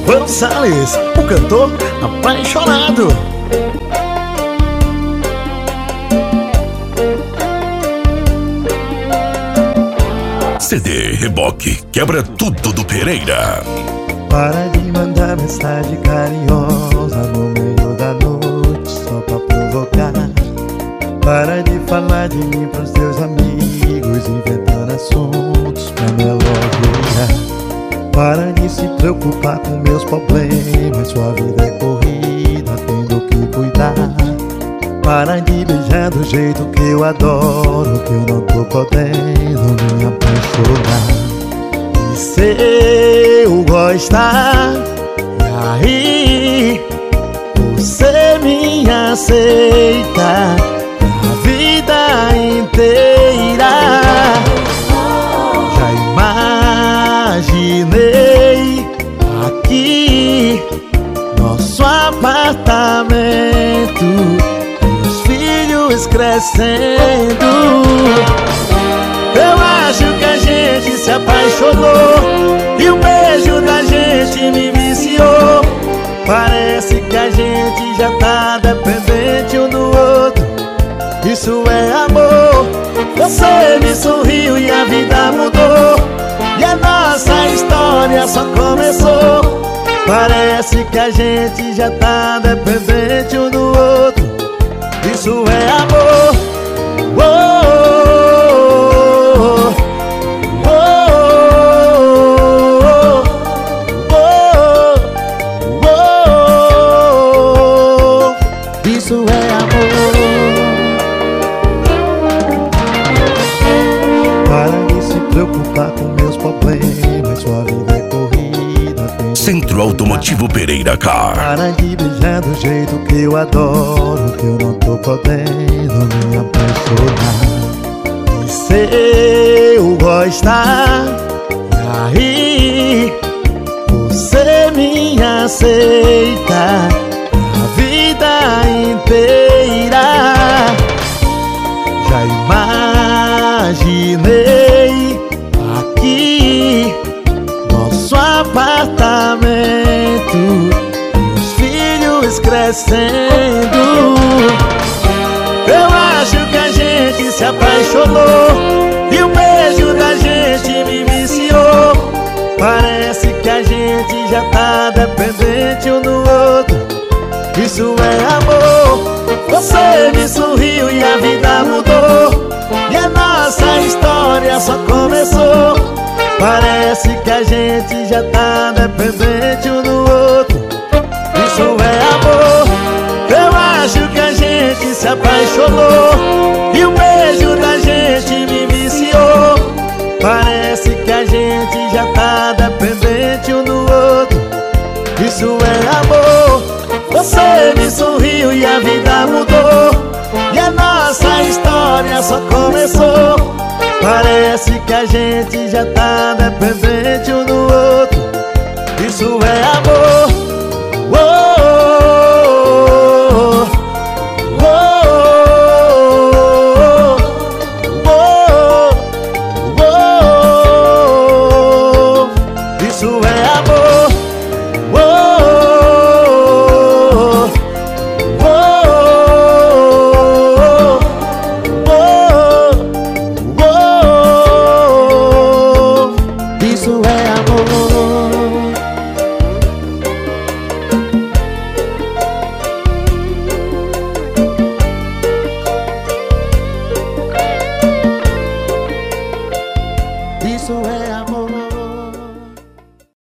Gilvan Salles, o cantor apaixonado. CD Reboque quebra tudo do Pereira. Para de mandar mensagem carinhosa no meio da noite só pra provocar. Para de falar de mim pros teus amigos, inventando assuntos pra me elogiar. Para de se preocupar com meus problemas, sua vida é corrida, tendo que cuidar. Para de beijar do jeito que eu adoro, que eu não tô podendo me apaixonar. E se eu gostar, e aí você me aceita a vida inteira. Já imaginei aqui nosso apartamento, meus filhos crescendo. Eu acho que a gente se apaixonou e o beijo da gente me viciou. Parece que a gente já tá dependente um do outro. Isso é amor. Você me sorriu e a vida mudou, e a nossa história só começou. Parece que a gente já tá dependente um do outro. Isso é amor. Isso é amor. Para de se preocupar com meus problemas, sua vida é corrida. Centro Automotivo Pereira Car. Para de beijar do jeito que eu adoro, que eu não tô podendo me apaixonar. E se eu gostar, e aí você me aceita a vida inteira. Já imaginei aqui nosso apartamento, meus filhos crescendo. Eu acho que a gente se apaixonou e o beijo da gente me viciou. Parece que a gente já tá dependente um do outro. Isso é amor. Você me sorriu e a vida mudou, e a nossa história só começou. Parece que a gente já tá dependente um do outro. Isso é amor. Eu acho que a gente se apaixonou e o beijo da gente me viciou. Parece que a gente já tá dependente um do outro. Isso é amor. Você me sorriu e a vida mudou, e a nossa história só começou. Parece que a gente já tá dependente um do outro. Isso é amor. Isso é amor. Isso é amor. Isso é